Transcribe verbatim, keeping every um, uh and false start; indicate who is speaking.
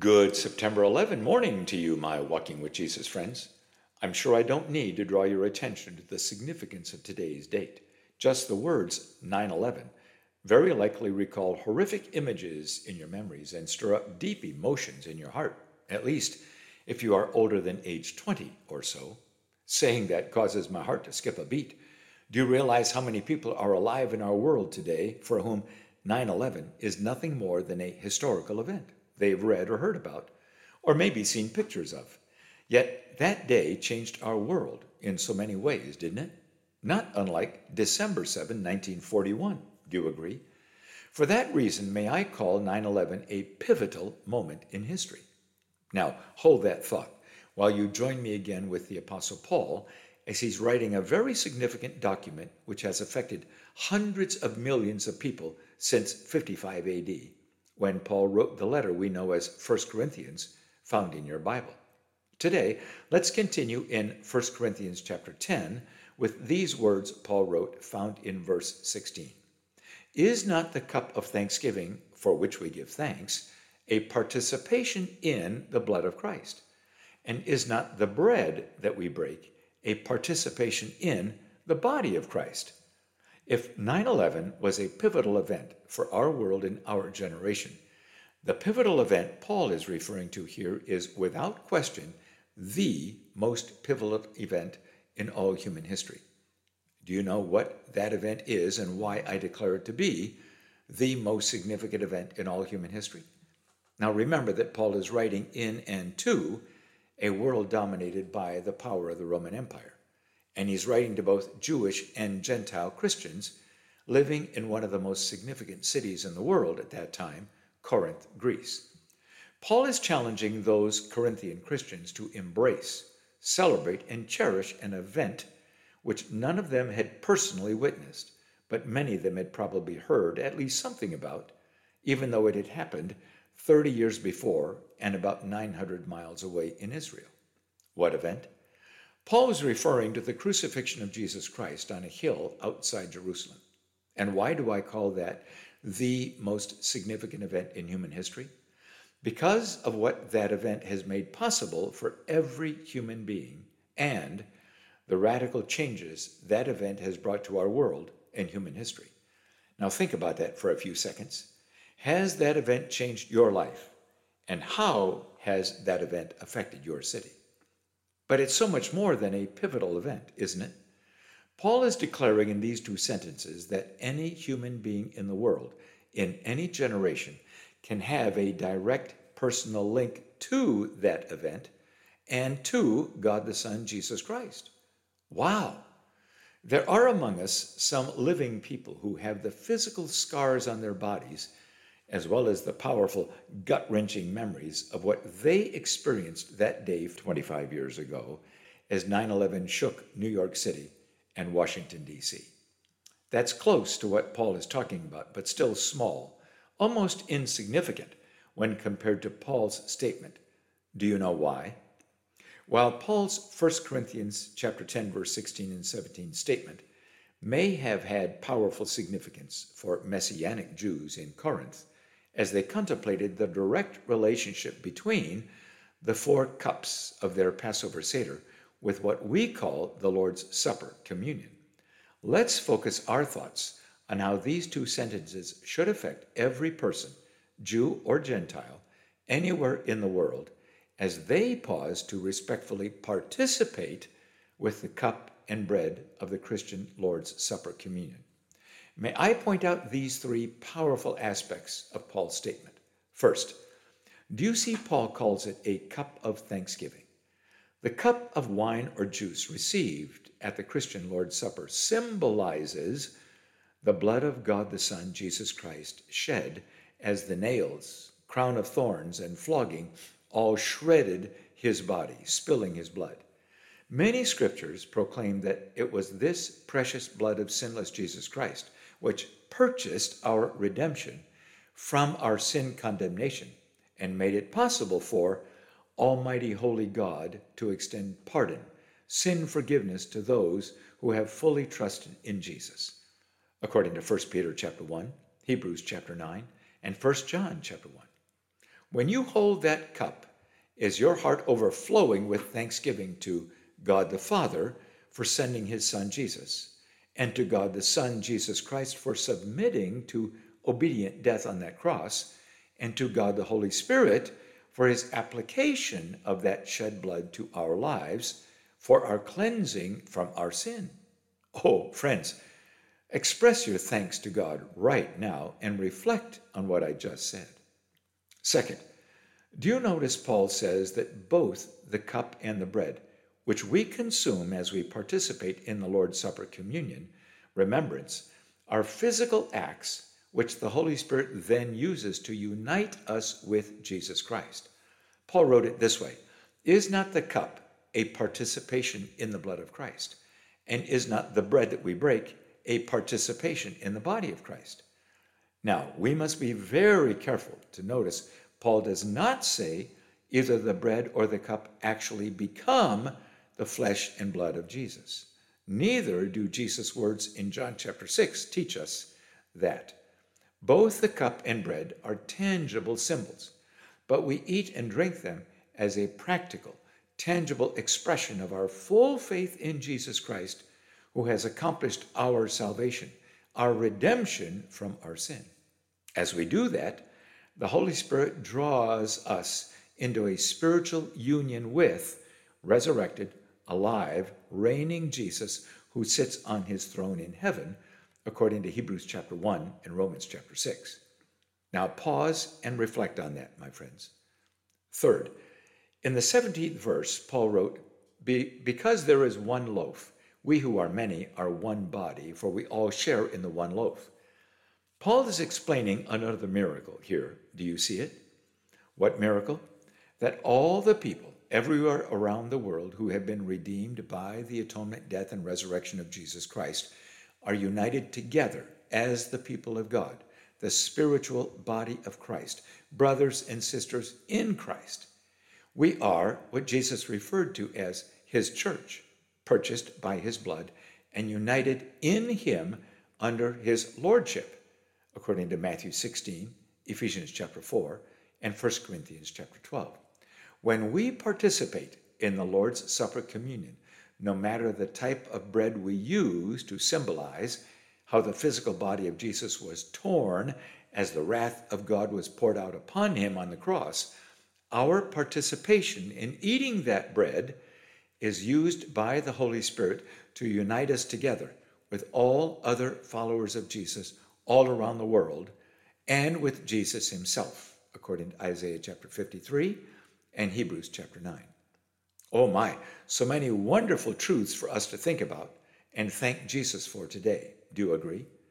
Speaker 1: Good September eleventh morning to you, my Walking with Jesus friends. I'm sure I don't need to draw your attention to the significance of today's date. Just the words nine eleven very likely recall horrific images in your memories and stir up deep emotions in your heart, at least if you are older than age twenty or so. Saying that causes my heart to skip a beat. Do you realize how many people are alive in our world today for whom nine eleven is nothing more than a historical event they've read or heard about, or maybe seen pictures of? Yet that day changed our world in so many ways, didn't it? Not unlike December seventh, nineteen forty-one. Do you agree? For that reason, may I call nine eleven a pivotal moment in history. Now, hold that thought while you join me again with the Apostle Paul as he's writing a very significant document which has affected hundreds of millions of people since fifty-five A D, when Paul wrote the letter we know as First Corinthians, found in your Bible. Today, let's continue in First Corinthians chapter ten with these words Paul wrote, found in verse sixteen. Is not the cup of thanksgiving, for which we give thanks, a participation in the blood of Christ? And is not the bread that we break a participation in the body of Christ? If nine eleven was a pivotal event for our world and our generation, the pivotal event Paul is referring to here is without question the most pivotal event in all human history. Do you know what that event is and why I declare it to be the most significant event in all human history? Now remember that Paul is writing in and to a world dominated by the power of the Roman Empire. And he's writing to both Jewish and Gentile Christians living in one of the most significant cities in the world at that time, Corinth, Greece. Paul is challenging those Corinthian Christians to embrace, celebrate, and cherish an event which none of them had personally witnessed, but many of them had probably heard at least something about, even though it had happened thirty years before and about nine hundred miles away in Israel. What event? Paul was referring to the crucifixion of Jesus Christ on a hill outside Jerusalem. And why do I call that the most significant event in human history? Because of what that event has made possible for every human being and the radical changes that event has brought to our world and human history. Now think about that for a few seconds. Has that event changed your life? And how has that event affected your city? But it's so much more than a pivotal event, isn't it? Paul is declaring in these two sentences that any human being in the world, in any generation, can have a direct personal link to that event and to God the Son, Jesus Christ. Wow! There are among us some living people who have the physical scars on their bodies, as well as the powerful, gut-wrenching memories of what they experienced that day twenty-five years ago as nine eleven shook New York City and Washington, D C. That's close to what Paul is talking about, but still small, almost insignificant when compared to Paul's statement. Do you know why? While Paul's First Corinthians chapter ten, verse sixteen and seventeen statement may have had powerful significance for Messianic Jews in Corinth as they contemplated the direct relationship between the four cups of their Passover Seder with what we call the Lord's Supper, communion. Let's focus our thoughts on how these two sentences should affect every person, Jew or Gentile, anywhere in the world, as they pause to respectfully participate with the cup and bread of the Christian Lord's Supper, communion. May I point out these three powerful aspects of Paul's statement. First, do you see Paul calls it a cup of thanksgiving? The cup of wine or juice received at the Christian Lord's Supper symbolizes the blood of God the Son, Jesus Christ, shed as the nails, crown of thorns, and flogging all shredded his body, spilling his blood. Many scriptures proclaim that it was this precious blood of sinless Jesus Christ which purchased our redemption from our sin condemnation and made it possible for Almighty Holy God to extend pardon, sin forgiveness to those who have fully trusted in Jesus, according to First Peter chapter one, Hebrews chapter nine, and First John chapter one. When you hold that cup, is your heart overflowing with thanksgiving to God the Father for sending his Son Jesus, and to God the Son, Jesus Christ, for submitting to obedient death on that cross, and to God the Holy Spirit for his application of that shed blood to our lives for our cleansing from our sin? Oh, friends, express your thanks to God right now and reflect on what I just said. Second, do you notice Paul says that both the cup and the bread, which we consume as we participate in the Lord's Supper communion, remembrance, are physical acts which the Holy Spirit then uses to unite us with Jesus Christ? Paul wrote it this way: "Is not the cup a participation in the blood of Christ? And is not the bread that we break a participation in the body of Christ?" Now, we must be very careful to notice Paul does not say either the bread or the cup actually become the flesh and blood of Jesus. Neither do Jesus' words in John chapter six teach us that. Both the cup and bread are tangible symbols, but we eat and drink them as a practical, tangible expression of our full faith in Jesus Christ, who has accomplished our salvation, our redemption from our sin. As we do that, the Holy Spirit draws us into a spiritual union with resurrected, alive, reigning Jesus, who sits on his throne in heaven, according to Hebrews chapter one and Romans chapter six. Now pause and reflect on that, my friends. Third, in the seventeenth verse, Paul wrote, Be, because there is one loaf, we who are many are one body, for we all share in the one loaf. Paul is explaining another miracle here. Do you see it? What miracle? That all the people everywhere around the world who have been redeemed by the atonement, death, and resurrection of Jesus Christ are united together as the people of God, the spiritual body of Christ, brothers and sisters in Christ. We are what Jesus referred to as his church, purchased by his blood and united in him under his lordship, according to Matthew sixteen, Ephesians chapter four, and First Corinthians chapter twelve. When we participate in the Lord's Supper communion, no matter the type of bread we use to symbolize how the physical body of Jesus was torn as the wrath of God was poured out upon him on the cross, our participation in eating that bread is used by the Holy Spirit to unite us together with all other followers of Jesus all around the world and with Jesus himself, according to Isaiah chapter fifty-three and Hebrews chapter nine. Oh my, so many wonderful truths for us to think about and thank Jesus for today. Do you agree?